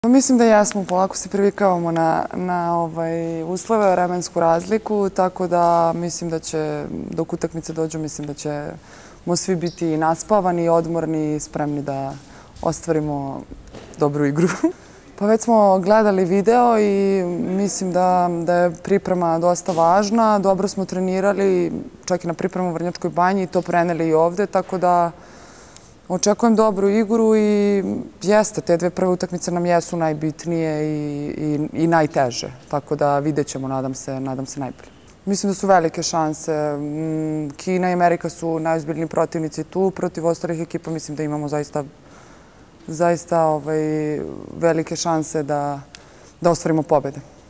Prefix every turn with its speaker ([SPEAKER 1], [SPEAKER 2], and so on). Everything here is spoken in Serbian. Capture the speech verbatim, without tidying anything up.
[SPEAKER 1] Mislim da jesmo, polako se privikavamo na, na ovaj, uslove, vremensku razliku, tako da mislim da će, dok utakmice dođu, mislim da ćemo svi biti naspavani, odmorni i spremni da ostvarimo dobru igru. Pa već smo gledali video i mislim da, da je priprema dosta važna. Dobro smo trenirali, čak i na pripremu u Vrnjačkoj Banji i to preneli i ovde, tako da očekujem dobru igru i jeste, te dve prve utakmice nam jesu najbitnije i, i, i najteže. Tako da vidjet ćemo, nadam se, nadam se najbolje. Mislim da su velike šanse. Kina i Amerika su najozbiljniji protivnici tu. Protiv ostalih ekipa mislim da imamo zaista, zaista ovaj, velike šanse da, da ostvarimo pobede.